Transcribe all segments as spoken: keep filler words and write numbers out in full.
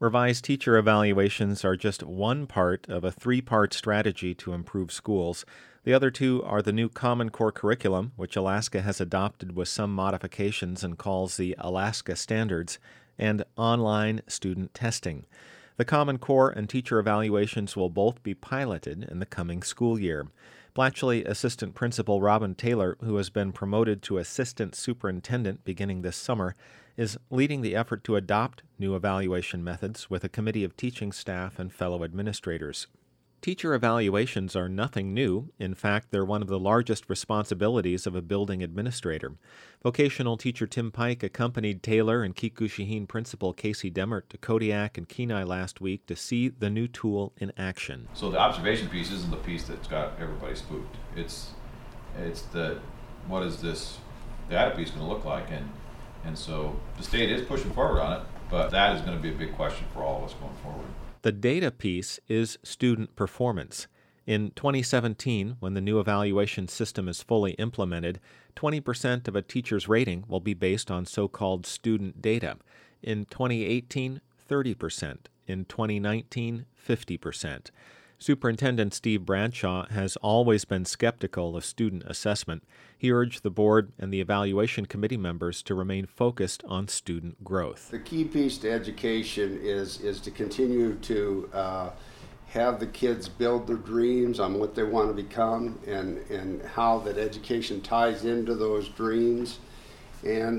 Revised teacher evaluations are just one part of a three-part strategy to improve schools. The other two are the new Common Core curriculum, which Alaska has adopted with some modifications and calls the Alaska Standards, and online student testing. The Common Core and teacher evaluations will both be piloted in the coming school year. Blatchley Assistant Principal Robin Taylor, who has been promoted to Assistant Superintendent beginning this summer, is leading the effort to adopt new evaluation methods with a committee of teaching staff and fellow administrators. Teacher evaluations are nothing new. In fact, they're one of the largest responsibilities of a building administrator. Vocational teacher Tim Pike accompanied Taylor and Kikushihine Principal Casey Demert to Kodiak and Kenai last week to see the new tool in action. So the observation piece isn't the piece that's got everybody spooked. It's it's the what is this data piece going to look like, and and so the state is pushing forward on it, but that is going to be a big question for all of us going forward. The data piece is student performance. In twenty seventeen, when the new evaluation system is fully implemented, twenty percent of a teacher's rating will be based on so-called student data. In twenty eighteen, thirty percent. In twenty nineteen, fifty percent. Superintendent Steve Bradshaw has always been skeptical of student assessment. He urged the board and the evaluation committee members to remain focused on student growth. The key piece to education is, is to continue to uh, have the kids build their dreams on what they want to become, and, and how that education ties into those dreams. And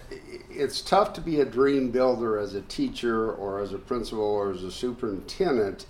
it's tough to be a dream builder as a teacher or as a principal or as a superintendent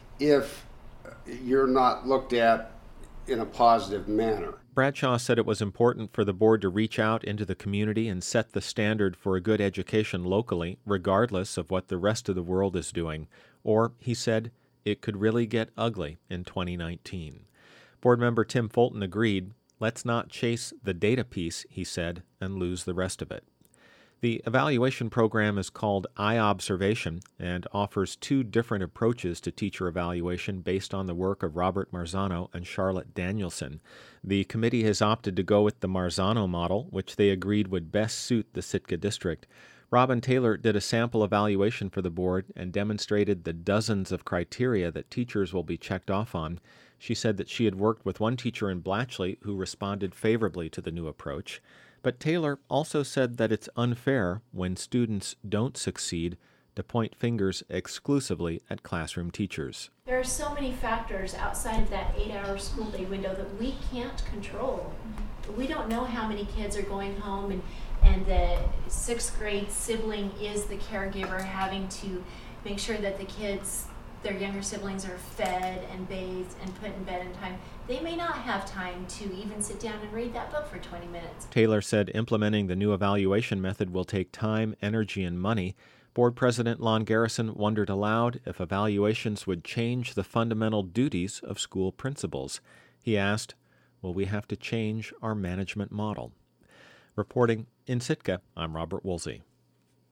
if you're not looked at in a positive manner. Bradshaw said it was important for the board to reach out into the community and set the standard for a good education locally, regardless of what the rest of the world is doing. Or, he said, it could really get ugly in twenty nineteen. Board member Tim Fulton agreed. Let's not chase the data piece, he said, and lose the rest of it. The evaluation program is called iObservation and offers two different approaches to teacher evaluation based on the work of Robert Marzano and Charlotte Danielson. The committee has opted to go with the Marzano model, which they agreed would best suit the Sitka district. Robin Taylor did a sample evaluation for the board and demonstrated the dozens of criteria that teachers will be checked off on. She said that she had worked with one teacher in Blatchley who responded favorably to the new approach. But Taylor also said that it's unfair when students don't succeed to point fingers exclusively at classroom teachers. There are so many factors outside of that eight-hour school day window that we can't control. We don't know how many kids are going home, and, and the sixth grade sibling is the caregiver having to make sure that the kids, their younger siblings, are fed and bathed and put in bed in time. They may not have time to even sit down and read that book for twenty minutes. Taylor said implementing the new evaluation method will take time, energy, and money. Board President Lon Garrison wondered aloud if evaluations would change the fundamental duties of school principals. He asked, will we have to change our management model? Reporting in Sitka, I'm Robert Woolsey.